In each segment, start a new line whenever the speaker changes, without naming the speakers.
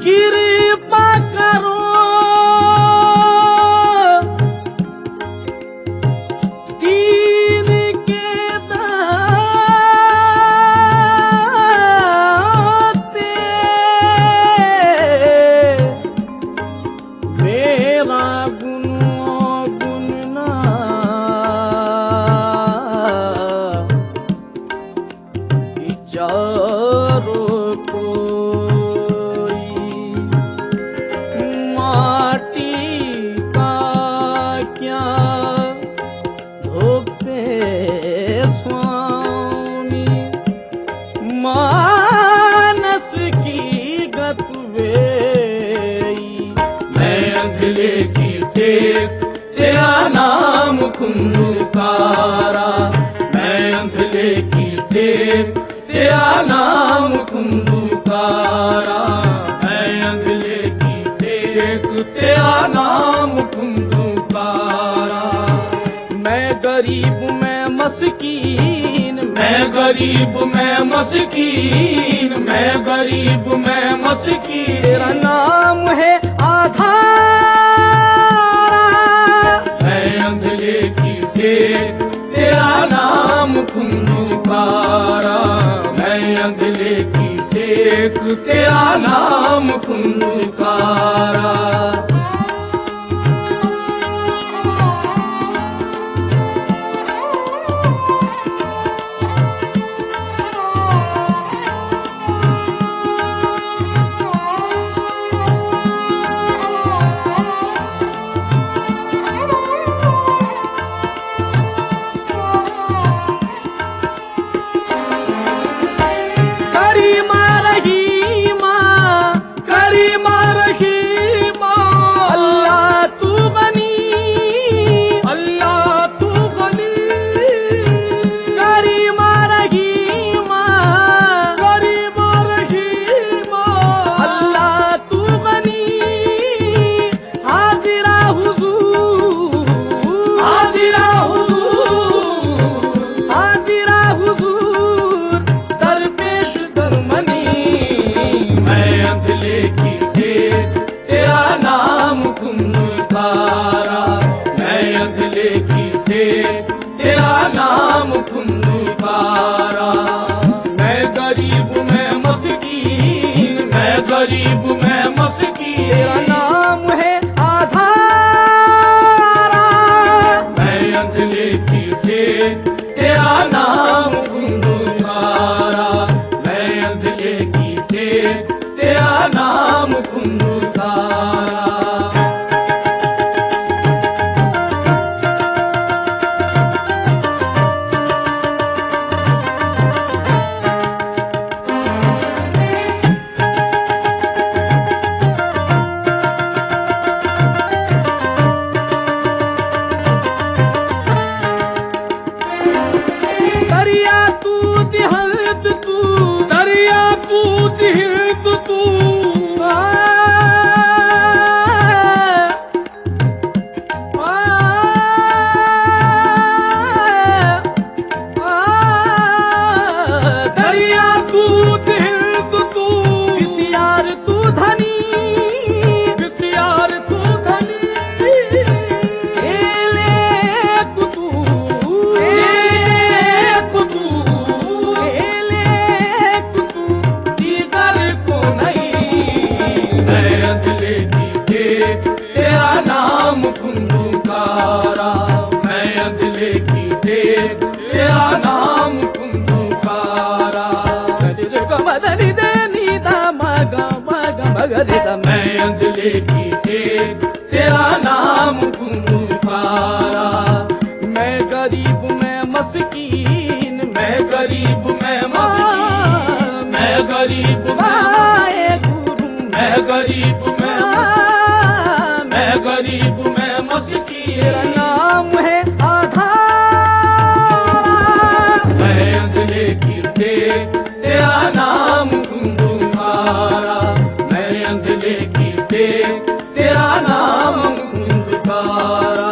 कृपा करो दीन के दाते, मेरा गुण ना विचारो मानस की गतवेई।
मैं अंधले की टेक तेरा नाम खुंदकारा, मैं अंधले की टेक तेरा नाम खुंदकारा, मैं अंधले की टेक तेरा नाम खुंदकारा।
मैं गरीब मैं मस्कीन,
मैं गरीब मैं मस्कीन, मैं गरीब मैं मस्कीन,
तेरा नाम है आधारा।
मैं अंधले की टेक तेरा नाम खुंदकारा, मैं अंधले की टेक तेरा नाम खुंदकारा। तेरा नाम खुंदकारा। मैं गरीब मैं मस्कीन, मैं गरीब मैं मस्कीन,
तेरा नाम है आधारा।
मैं अंधले की टेक तेरा नाम खुंदकारा, मैं अंधले की टेक तेरा नाम खुंदकारा। तेरा नाम खुंदकारा, मैं अंधले की टेक तेरा नाम खुंदकारा। मैं अंधले की टेक तेरा नाम खुंदकारा।
मैं गरीब मैं मस्कीन,
मैं गरीब मैं मस्कीन, मैं गरीब मैं गरीब मैं मैं गरीब मैं मस्कीन,
तेरा नाम है आधारा।
मैं अंधले की टेक तेरा नाम खुंदकारा, मैं अंधले की टेक तेरा नाम खुंदकारा।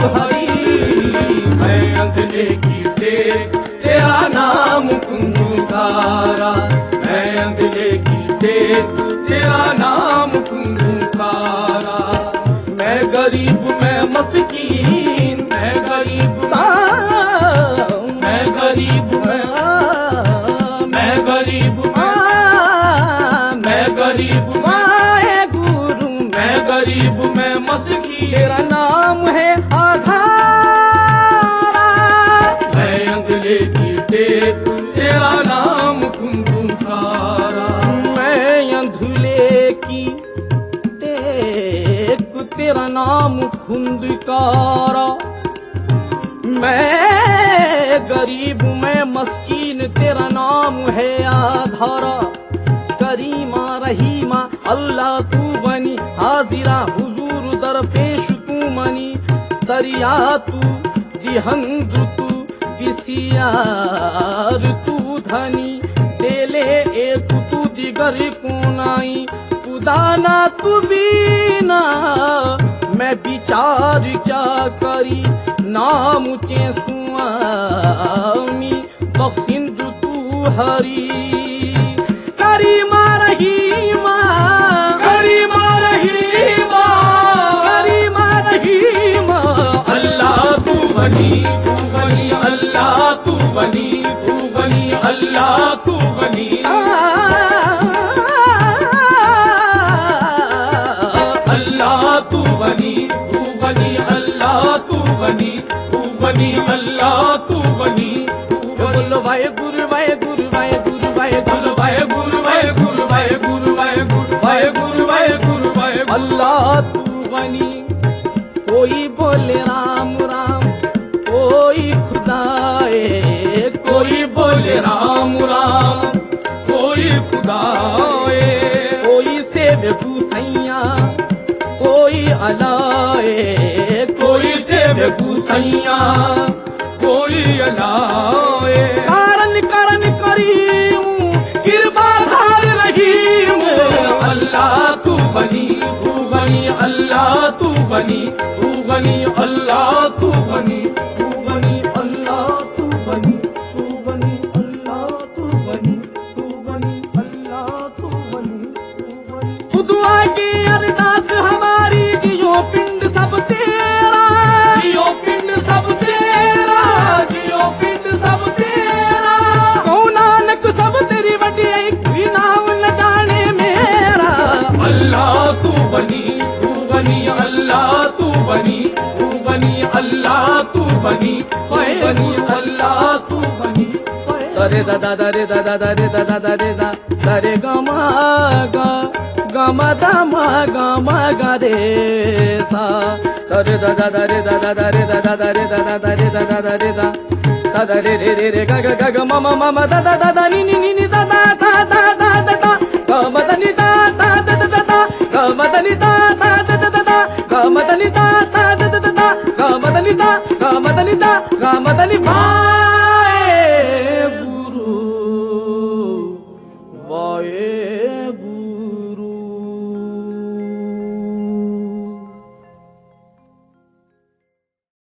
हरी।
मैं अंधले की टेक तेरा नाम पुकारा, मैं अंधले की टेक तेरा नाम पुकारा।
मैं गरीब मैं मस्कीन,
मैं गरीब
मैं गरीब
मैं गरीब मैं गरीब
माए गुरु
मैं गरीब मैं मस्कीन,
तेरा नाम है आधारा।
मैं अंधले की टेक तेरा नाम पुकारा।
मैं अंधुले की टेक तेरा नाम खुंदकारा। मैं गरीब मैं मस्कीन तेरा नाम है आधारा। करीमा रहीमा अल्लाह तू बनी, हाजिरा हुजूर दर पेश तू मनी। दरिया तू दिहंद तू बिसियार तू धनी, देले एक तू दिगर को नाई। खुदाना तू बीना मैं विचार क्या करी, नाम चे सुआमी बख्शिंदु तू हरी। करीमा रहीमा
करीमा रहीमा
करीमा रहीमा
अल्लाह तू बनी अल्लाह तू बनी अल्लाह तू बनी अल्लाह तू बनी अल्लाह तू बनी अल्लाह तू बनी।
बोलो वाहे गुरु वाहे गुरु वाहे गुरु वाहे गुरु
वाहे गुरु वाहे गुरु वाहे गुरु वाहे गुरु वाहे गुरु वाहे गुरु वाहे
अल्लाह तू बनी। कोई बोले राम राम कोई खुदाए,
कोई बोले राम राम कोई खुदाए,
कोई सेव गुसैया कोई अलाए।
कोई सेव गुसैया कोई अलाए।
कारण करण करीम कृपा धार रहीम।
अल्लाह तू बनी अल्लाह तू बनी अल्लाह तू बनी
अल्लाह तू बनी अल्लाह तू बनी अल्लाह तू बनी। खुदा की अरदास हमारी जियो पिंड सब तेरा,
जियो पिंड सब तेरा, जियो पिंड सब तेरा।
कौन नानक सब तेरी वडियाई कोई नाम न जाने मेरा।
अल्लाह तू बनी अल्लाह तू बनी अल्लाह तू बनी अल्लाह तू बनी।
सरे दादा दरे दादा दरे दादा दरे दा सरे गमा गा गमा दामा गमा गा रे सा। सरे दादा दरे दादा दरे दादा दरे दादा दरे दादा दरे दा सा दरे रे रे रे गा गा गा गा मा मा मा दादा दादा नी नी नी नी दादा दादा दादा दा गमा दनी दादा दादा दादा गमा दनी दादा दादा दादा गमा दनी दादा दादा दादा गमा दनी दा गमा दनी दा गमा दनी वाहे गुरु वाहे गुरु।